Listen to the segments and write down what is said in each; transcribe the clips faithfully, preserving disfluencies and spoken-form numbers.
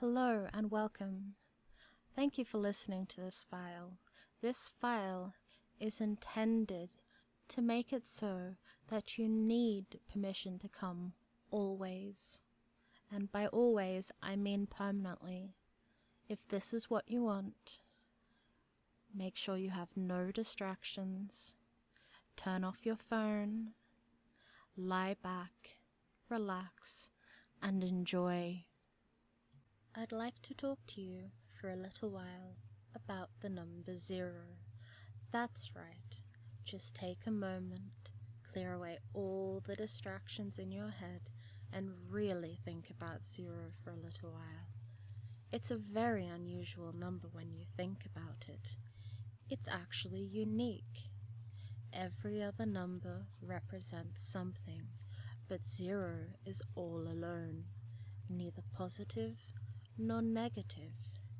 Hello and welcome. Thank you for listening to this file. This file is intended to make it so that you need permission to come always. And by always, I mean permanently. If this is what you want, make sure you have no distractions. Turn off your phone, lie back, relax, and enjoy. I'd like to talk to you for a little while about the number zero. That's right. Just take a moment, clear away all the distractions in your head, and really think about zero for a little while. It's a very unusual number when you think about it. It's actually unique. Every other number represents something, but zero is all alone, neither positive nor negative.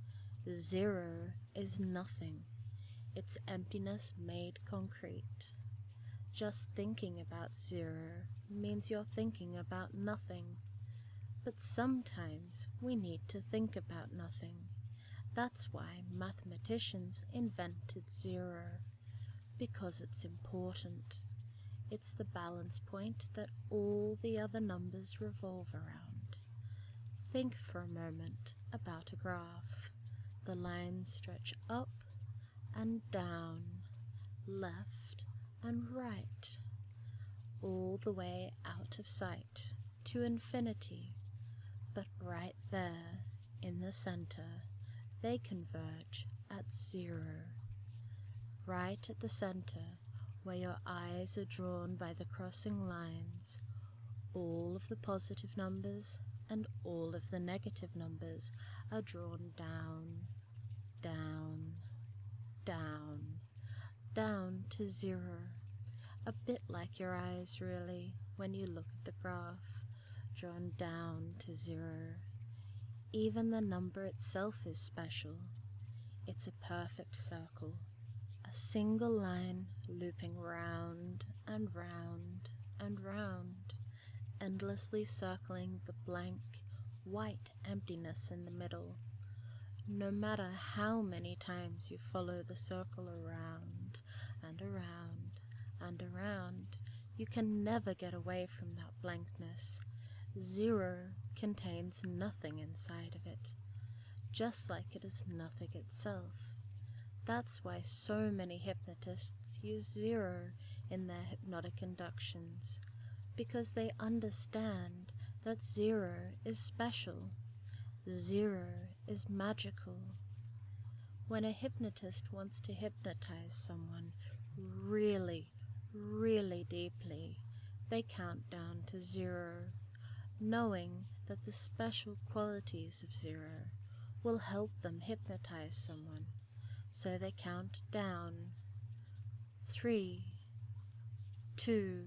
Zero is nothing. It's emptiness made concrete. Just thinking about zero means you're thinking about nothing. But sometimes we need to think about nothing. That's why mathematicians invented zero, because it's important. It's the balance point that all the other numbers revolve around. Think for a moment about a graph. The lines stretch up and down, left and right, all the way out of sight to infinity. But right there in the center, they converge at zero. Right at the center, where your eyes are drawn by the crossing lines, all of the positive numbers and all of the negative numbers are drawn down, down, down, down to zero. A bit like your eyes, really, when you look at the graph, drawn down to zero. Even the number itself is special. It's a perfect circle, a single line looping round and round and round, endlessly circling the blank, white emptiness in the middle. No matter how many times you follow the circle around and around and around, you can never get away from that blankness. Zero contains nothing inside of it, just like it is nothing itself. That's why so many hypnotists use zero in their hypnotic inductions, because they understand that zero is special. Zero is magical. When a hypnotist wants to hypnotize someone really, really deeply, they count down to zero, knowing that the special qualities of zero will help them hypnotize someone. So they count down. Three, two,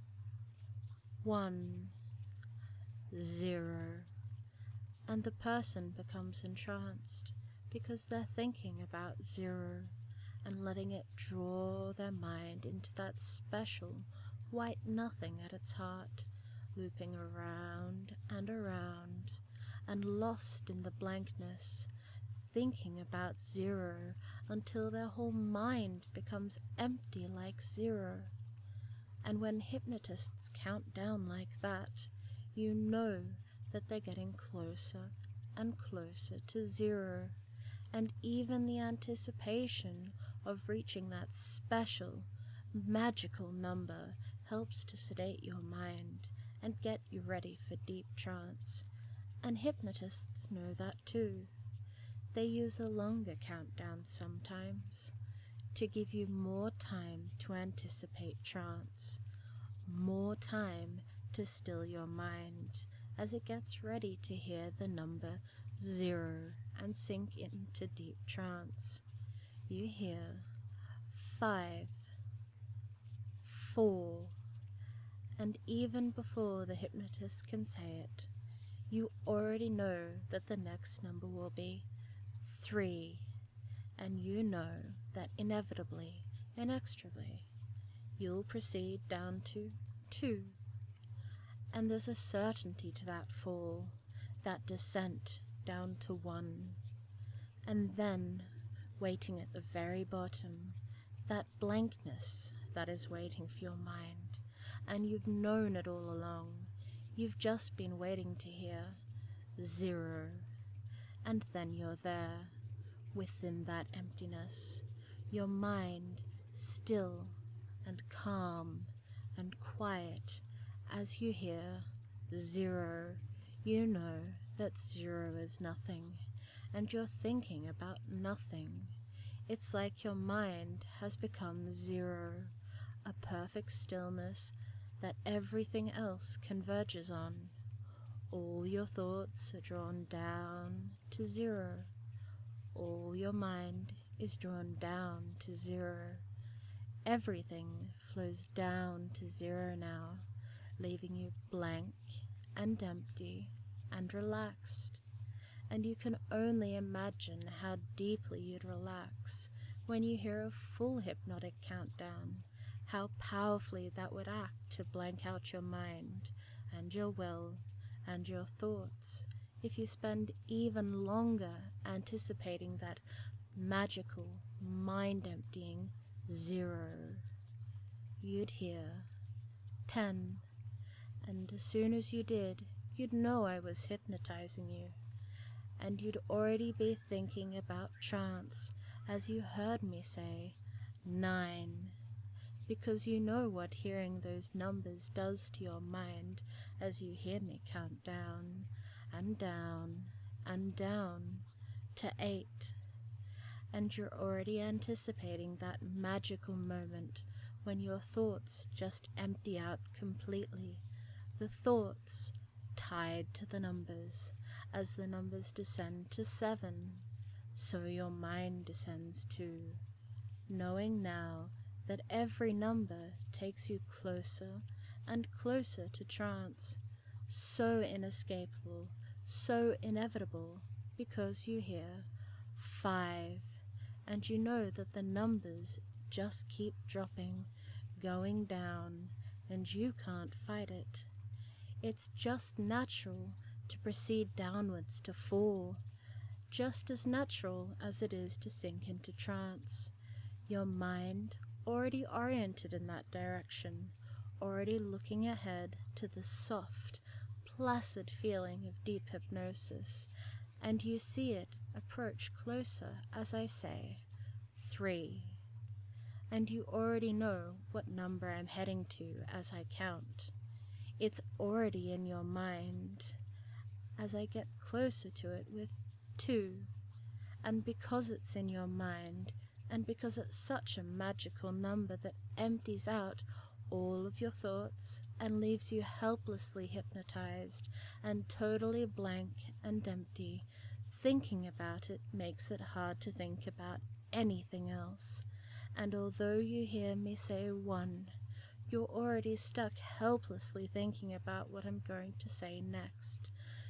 one, zero, and the person becomes entranced because they're thinking about zero and letting it draw their mind into that special white nothing at its heart, looping around and around and lost in the blankness, thinking about zero until their whole mind becomes empty like zero. And when hypnotists count down like that, you know that they're getting closer and closer to zero. And even the anticipation of reaching that special, magical number helps to sedate your mind and get you ready for deep trance. And hypnotists know that too. They use a longer countdown sometimes, to give you more time to anticipate trance, more time to still your mind as it gets ready to hear the number zero and sink into deep trance. You hear five, four, and even before the hypnotist can say it, you already know that the next number will be three, and you know that inevitably, inexorably, you'll proceed down to two. And there's a certainty to that fall, that descent down to one. And then, waiting at the very bottom, that blankness that is waiting for your mind, and you've known it all along. You've just been waiting to hear zero, and then you're there, within that emptiness, your mind still and calm and quiet. As you hear zero, you know that zero is nothing, and you're thinking about nothing. It's like your mind has become zero, a perfect stillness that everything else converges on. All your thoughts are drawn down to zero. All your mind is drawn down to zero. Everything flows down to zero now, leaving you blank and empty and relaxed. And you can only imagine how deeply you'd relax when you hear a full hypnotic countdown, how powerfully that would act to blank out your mind and your will and your thoughts if you spend even longer anticipating that magical, mind-emptying zero. You'd hear ten, and as soon as you did, you'd know I was hypnotizing you, and you'd already be thinking about trance as you heard me say nine, because you know what hearing those numbers does to your mind as you hear me count down and down and down to eight. And you're already anticipating that magical moment when your thoughts just empty out completely, the thoughts tied to the numbers. As the numbers descend to seven, so your mind descends too, knowing now that every number takes you closer and closer to trance, so inescapable, so inevitable, because you hear five, and you know that the numbers just keep dropping, going down, and you can't fight it. It's just natural to proceed downwards to four, just as natural as it is to sink into trance. Your mind already oriented in that direction, already looking ahead to the soft, placid feeling of deep hypnosis, and you see it approach closer as I say three, and you already know what number I'm heading to as I count. It's already in your mind as I get closer to it with two, and because it's in your mind, and because it's such a magical number that empties out all of your thoughts and leaves you helplessly hypnotized and totally blank and empty, thinking about it makes it hard to think about anything else. And although you hear me say one, you're already stuck helplessly thinking about what I'm going to say next,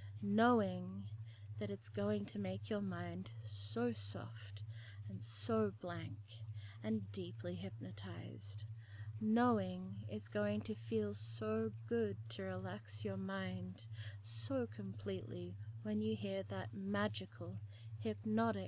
knowing that it's going to make your mind so soft and so blank and deeply hypnotized, knowing it's going to feel so good to relax your mind so completely when you hear that magical, hypnotic,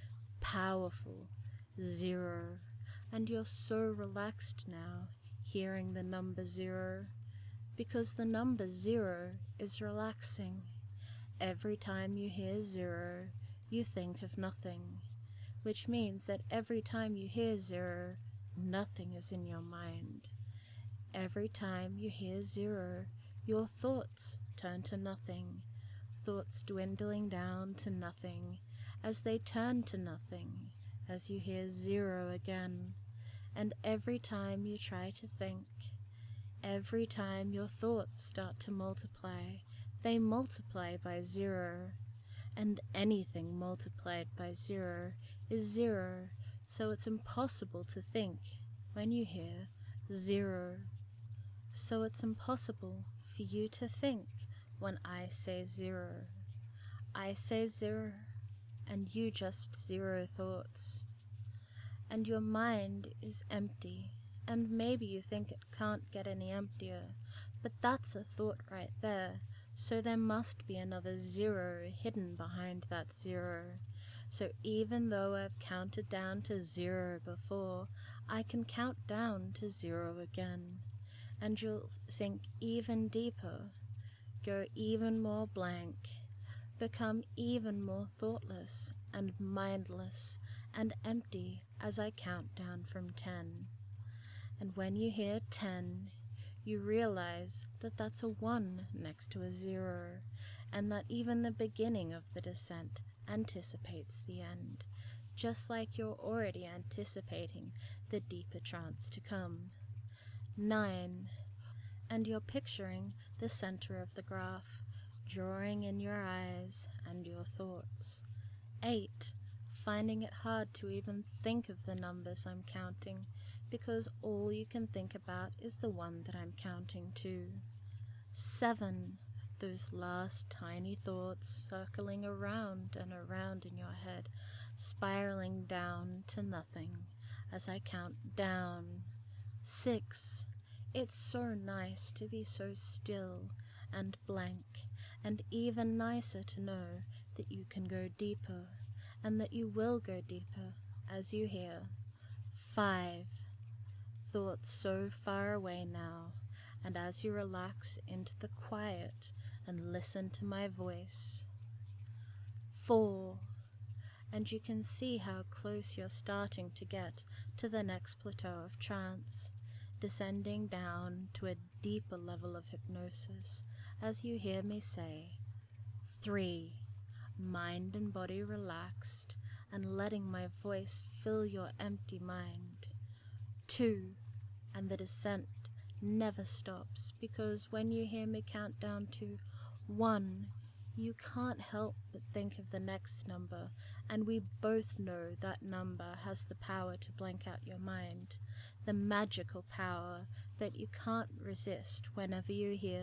powerful zero, and you're so relaxed now hearing the number zero, because the number zero is relaxing. Every time you hear zero, you think of nothing, which means that every time you hear zero, nothing is in your mind. Every time you hear zero, your thoughts turn to nothing, thoughts dwindling down to nothing as they turn to nothing as you hear zero again. And every time you try to think, every time your thoughts start to multiply, they multiply by zero, and anything multiplied by zero is zero, so it's impossible to think when you hear zero. So it's impossible for you to think when I say zero. I say zero, and you just zero thoughts. And your mind is empty, and maybe you think it can't get any emptier, but that's a thought right there, So there must be another zero hidden behind that zero. So even though I've counted down to zero before, I can count down to zero again. And you'll sink even deeper, go even more blank, become even more thoughtless and mindless and empty as I count down from ten. And when you hear ten, you realize that that's a one next to a zero, and that even the beginning of the descent anticipates the end, just like you're already anticipating the deeper trance to come. Nine, and you're picturing the center of the graph, drawing in your eyes and your thoughts. Eight, finding it hard to even think of the numbers I'm counting, because all you can think about is the one that I'm counting to. Seven, those last tiny thoughts circling around and around in your head, spiraling down to nothing as I count down. Six, it's so nice to be so still and blank, and even nicer to know that you can go deeper, and that you will go deeper as you hear. Five, thoughts so far away now, and as you relax into the quiet and listen to my voice. Four, and you can see how close you're starting to get to the next plateau of trance, descending down to a deeper level of hypnosis as you hear me say, three, mind and body relaxed and letting my voice fill your empty mind. Two, and the descent never stops, because when you hear me count down to one, you can't help but think of the next number, and we both know that number has the power to blank out your mind, the magical power that you can't resist whenever you hear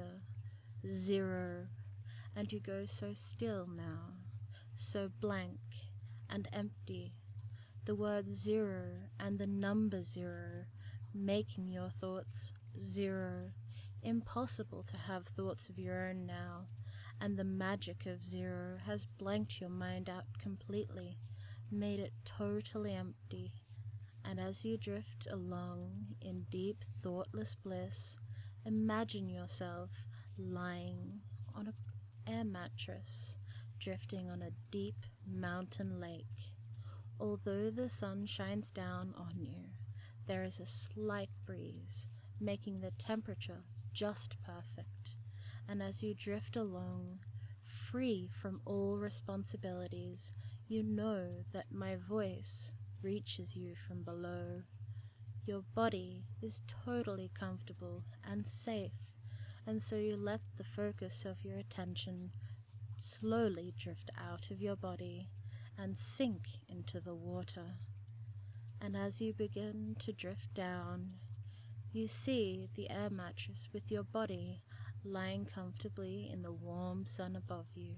zero, and you go so still now, so blank and empty, the word zero and the number zero making your thoughts zero, impossible to have thoughts of your own now, and the magic of zero has blanked your mind out completely, made it totally empty, and as you drift along in deep thoughtless bliss, imagine yourself lying on an air mattress, drifting on a deep mountain lake. Although the sun shines down on you, there is a slight breeze, making the temperature just perfect, and as you drift along, free from all responsibilities, you know that my voice reaches you from below. Your body is totally comfortable and safe, and so you let the focus of your attention slowly drift out of your body and sink into the water. And as you begin to drift down, you see the air mattress with your body lying comfortably in the warm sun above you.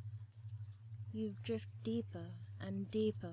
You drift deeper and deeper,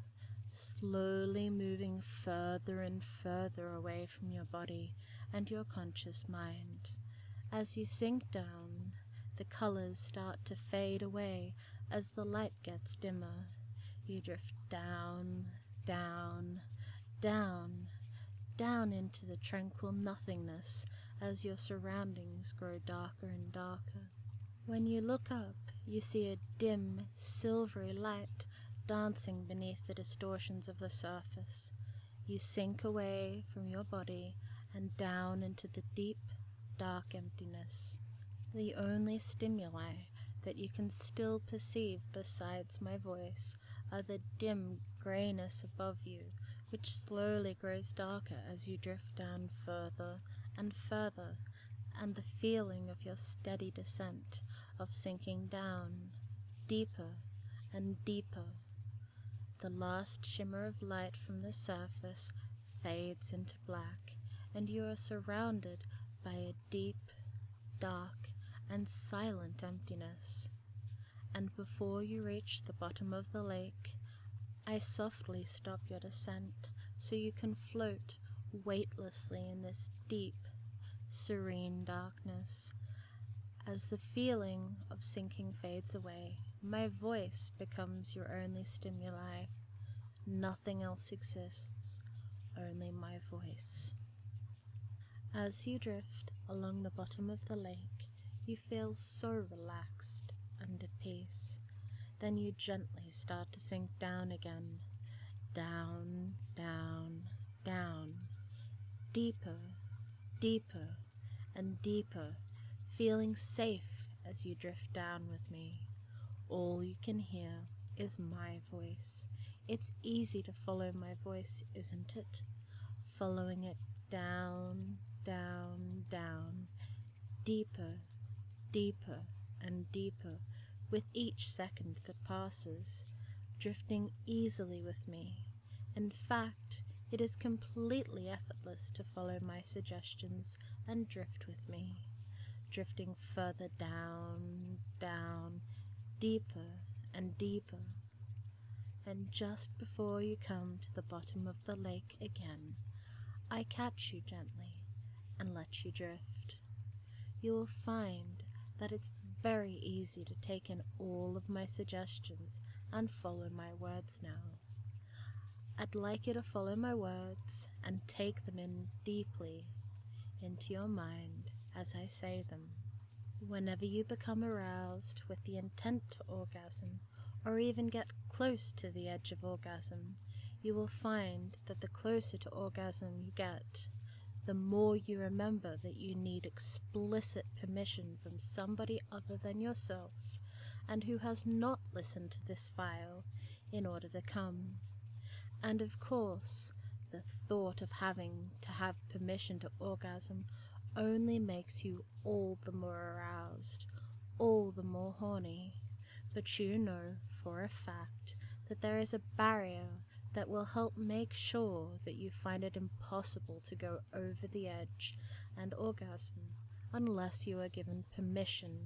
slowly moving further and further away from your body and your conscious mind. As you sink down, the colors start to fade away as the light gets dimmer. You drift down, down, down, down into the tranquil nothingness as your surroundings grow darker and darker. When you look up, you see a dim, silvery light dancing beneath the distortions of the surface. You sink away from your body and down into the deep, dark emptiness. The only stimuli that you can still perceive besides my voice are the dim grayness above you, which slowly grows darker as you drift down further and further, and the feeling of your steady descent, of sinking down, deeper and deeper. The last shimmer of light from the surface fades into black, and you are surrounded by a deep, dark, and silent emptiness. And before you reach the bottom of the lake, I softly stop your descent so you can float weightlessly in this deep, serene darkness As the feeling of sinking fades away, my voice becomes your only stimuli. Nothing else exists, only my voice. As you drift along the bottom of the lake, you feel so relaxed and at peace. Then you gently start to sink down again, down, down, down, deeper, deeper, and deeper, feeling safe as you drift down with me. All you can hear is my voice. It's easy to follow my voice, isn't it? Following it down, down, down, deeper, deeper, and deeper with each second that passes, drifting easily with me. In fact, it is completely effortless to follow my suggestions and drift with me, drifting further down, down, deeper and deeper. And just before you come to the bottom of the lake again, I catch you gently and let you drift. You will find that it's very easy to take in all of my suggestions and follow my words now. I'd like you to follow my words and take them in deeply into your mind as I say them. Whenever you become aroused with the intent to orgasm, or even get close to the edge of orgasm, you will find that the closer to orgasm you get, the more you remember that you need explicit permission from somebody other than yourself and who has not listened to this file in order to come. And of course, the thought of having to have permission to orgasm only makes you all the more aroused, all the more horny. But you know for a fact that there is a barrier that will help make sure that you find it impossible to go over the edge and orgasm unless you are given permission.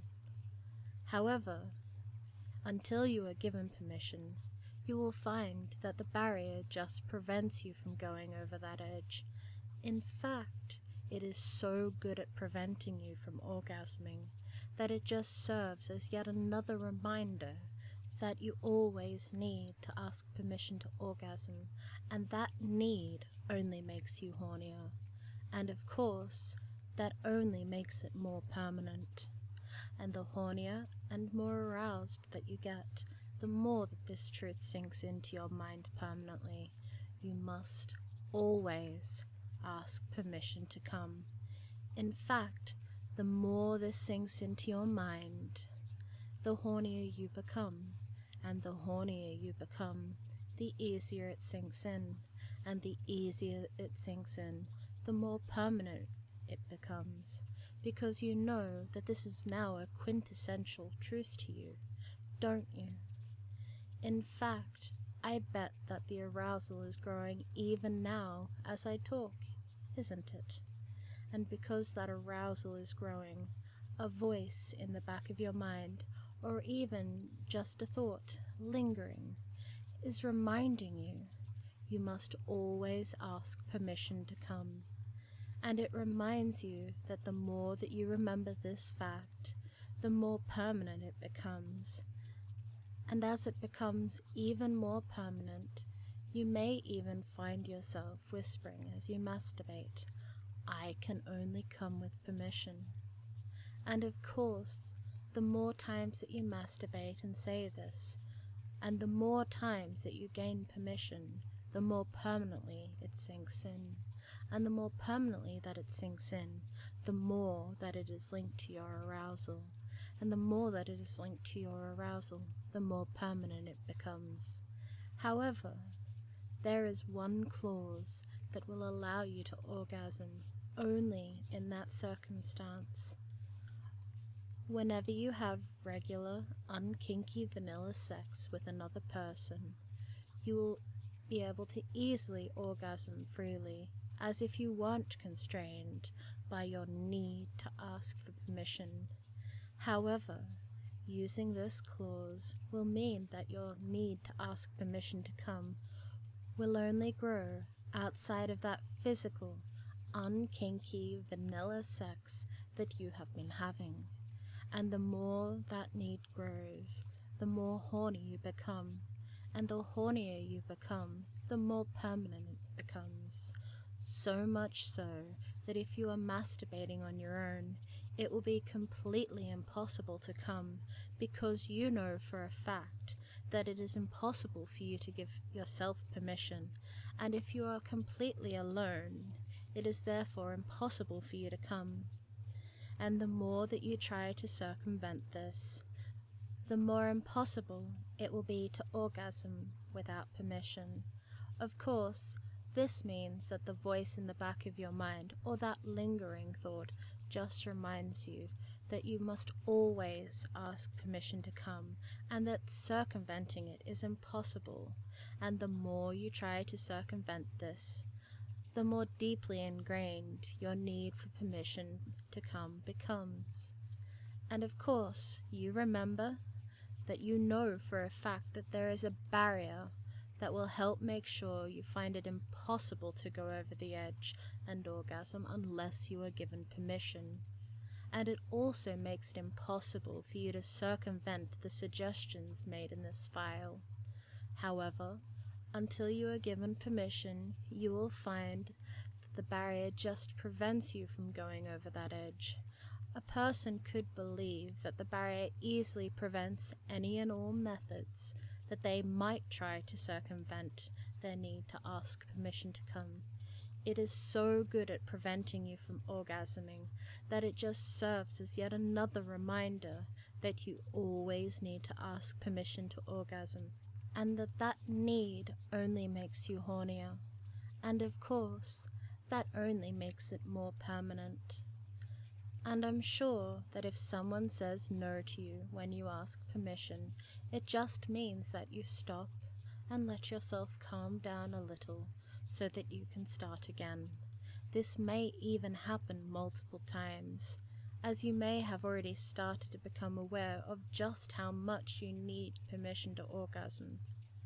However, until you are given permission, you will find that the barrier just prevents you from going over that edge. In fact, it is so good at preventing you from orgasming that it just serves as yet another reminder that you always need to ask permission to orgasm, and that need only makes you hornier. And of course, that only makes it more permanent. And the hornier and more aroused that you get, the more that this truth sinks into your mind permanently. You must always ask permission to come. In fact, the more this sinks into your mind, the hornier you become. And the hornier you become, the easier it sinks in. And the easier it sinks in, the more permanent it becomes. Because you know that this is now a quintessential truth to you, don't you? In fact, I bet that the arousal is growing even now as I talk, isn't it? And because that arousal is growing, a voice in the back of your mind, or even just a thought lingering, is reminding you you must always ask permission to come. And it reminds you that the more that you remember this fact, the more permanent it becomes. And as it becomes even more permanent, you may even find yourself whispering as you masturbate, "I can only come with permission." And of course, the more times that you masturbate and say this, and the more times that you gain permission, the more permanently it sinks in. And the more permanently that it sinks in, the more that it is linked to your arousal. And the more that it is linked to your arousal, the more permanent it becomes. However, there is one clause that will allow you to orgasm only in that circumstance. Whenever you have regular, unkinky vanilla sex with another person, you will be able to easily orgasm freely, as if you weren't constrained by your need to ask for permission. However, using this clause will mean that your need to ask permission to come will only grow outside of that physical, unkinky vanilla sex that you have been having. And the more that need grows, the more horny you become. And the hornier you become, the more permanent it becomes. So much so that if you are masturbating on your own, it will be completely impossible to come, because you know for a fact that it is impossible for you to give yourself permission, and if you are completely alone, it is therefore impossible for you to come. And the more that you try to circumvent this, the more impossible it will be to orgasm without permission. Of course, this means that the voice in the back of your mind, or that lingering thought, just reminds you that you must always ask permission to come, and that circumventing it is impossible. And the more you try to circumvent this, the more deeply ingrained your need for permission to come becomes. And of course, you remember that you know for a fact that there is a barrier that will help make sure you find it impossible to go over the edge and orgasm unless you are given permission. And it also makes it impossible for you to circumvent the suggestions made in this file. However, until you are given permission, you will find that the barrier just prevents you from going over that edge. A person could believe that the barrier easily prevents any and all methods that they might try to circumvent their need to ask permission to come. It is so good at preventing you from orgasming that it just serves as yet another reminder that you always need to ask permission to orgasm, and that that need only makes you hornier. And of course, that only makes it more permanent. And I'm sure that if someone says no to you when you ask permission, it just means that you stop and let yourself calm down a little so that you can start again. This may even happen multiple times, as you may have already started to become aware of just how much you need permission to orgasm.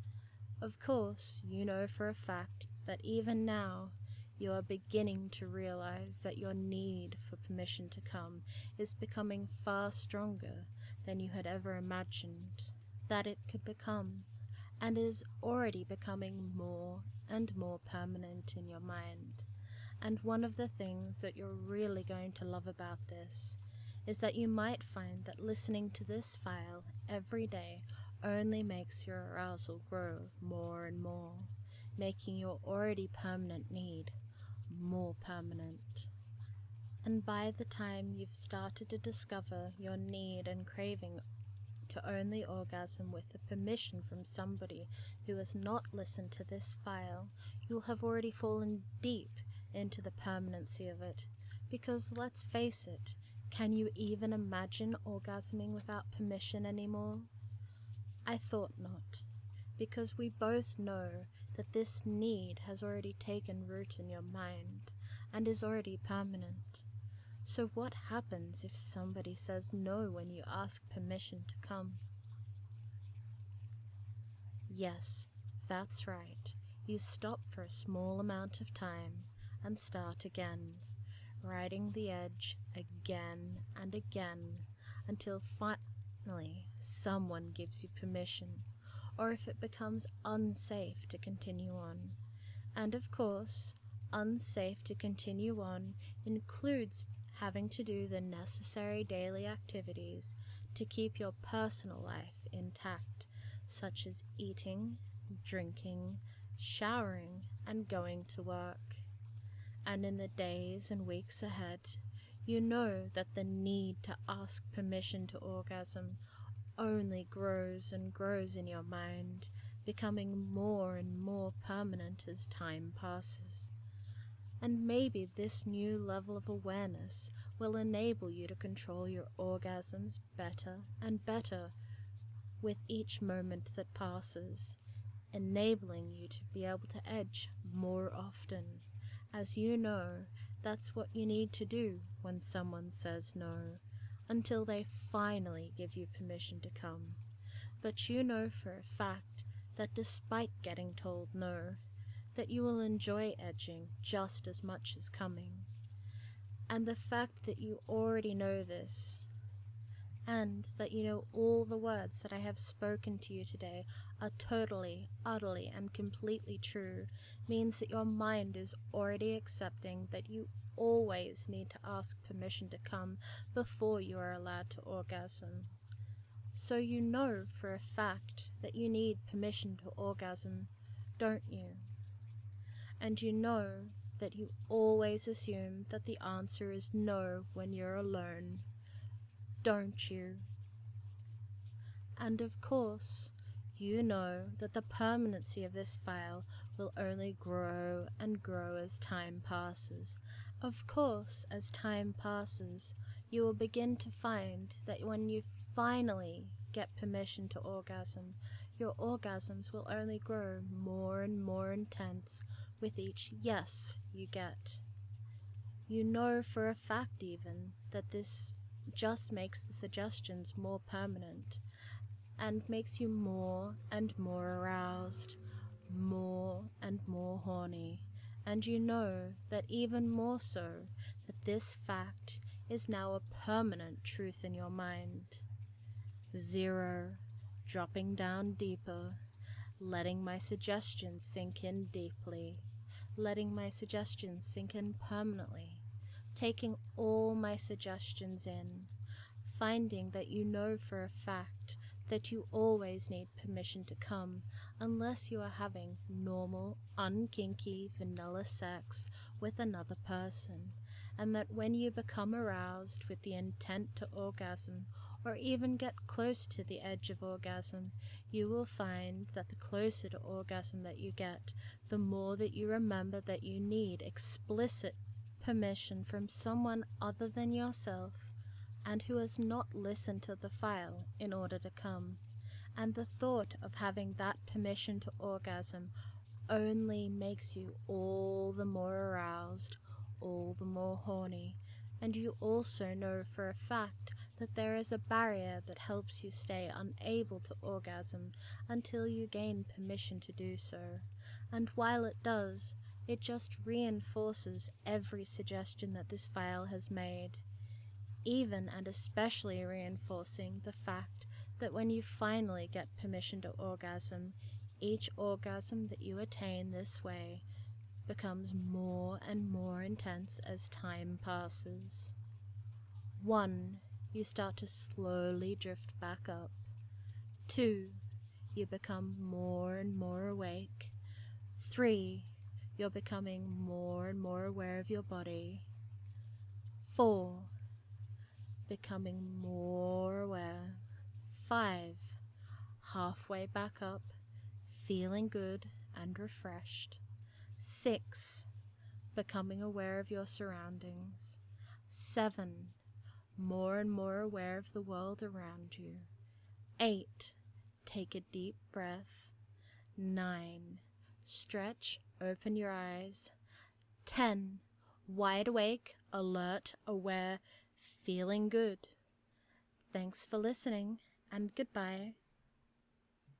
Of course, you know for a fact that even now, you are beginning to realize that your need for permission to come is becoming far stronger than you had ever imagined that it could become, and is already becoming more and more permanent in your mind. And one of the things that you're really going to love about this is that you might find that listening to this file every day only makes your arousal grow more and more, making your already permanent need more permanent. And by the time you've started to discover your need and craving to only orgasm with the permission from somebody who has not listened to this file, you'll have already fallen deep into the permanency of it. Because let's face it, can you even imagine orgasming without permission anymore? I thought not, because we both know that this need has already taken root in your mind and is already permanent. So what happens if somebody says no when you ask permission to come? Yes, that's right. You stop for a small amount of time and start again, riding the edge again and again until finally someone gives you permission, or if it becomes unsafe to continue on. And of course, unsafe to continue on includes having to do the necessary daily activities to keep your personal life intact, such as eating, drinking, showering, and going to work. And in the days and weeks ahead, you know that the need to ask permission to orgasm only grows and grows in your mind, becoming more and more permanent as time passes. And maybe this new level of awareness will enable you to control your orgasms better and better with each moment that passes, enabling you to be able to edge more often, as you know that's what you need to do when someone says no, until they finally give you permission to come. But you know for a fact that despite getting told no, that you will enjoy edging just as much as coming. And the fact that you already know this and that you know all the words that I have spoken to you today are totally, utterly, and completely true, means that your mind is already accepting that you always need to ask permission to come before you are allowed to orgasm. So you know for a fact that you need permission to orgasm, don't you? And you know that you always assume that the answer is no when you're alone, don't you? And of course, you know that the permanency of this file will only grow and grow as time passes. Of course, as time passes, you will begin to find that when you finally get permission to orgasm, your orgasms will only grow more and more intense with each yes you get. You know for a fact even that this just makes the suggestions more permanent and makes you more and more aroused, more and more horny, and you know that even more so that this fact is now a permanent truth in your mind. Zero, dropping down deeper, letting my suggestions sink in deeply, letting my suggestions sink in permanently, taking all my suggestions in, finding that you know for a fact that you always need permission to come unless you are having normal, unkinky, vanilla sex with another person, and that when you become aroused with the intent to orgasm, or even get close to the edge of orgasm, you will find that the closer to orgasm that you get, the more that you remember that you need explicit permission from someone other than yourself and who has not listened to the file in order to come. And the thought of having that permission to orgasm only makes you all the more aroused, all the more horny, and you also know for a fact that there is a barrier that helps you stay unable to orgasm until you gain permission to do so. And while it does, it just reinforces every suggestion that this file has made, even and especially reinforcing the fact that when you finally get permission to orgasm, each orgasm that you attain this way becomes more and more intense as time passes. One, you start to slowly drift back up. Two, you become more and more awake. Three, you're becoming more and more aware of your body. Four, becoming more aware. Five, halfway back up, feeling good and refreshed. Six, becoming aware of your surroundings. Seven, more and more aware of the world around you. Eight, take a deep breath. Nine, stretch, open your eyes. Ten, wide awake, alert, aware, feeling good. Thanks for listening, and goodbye.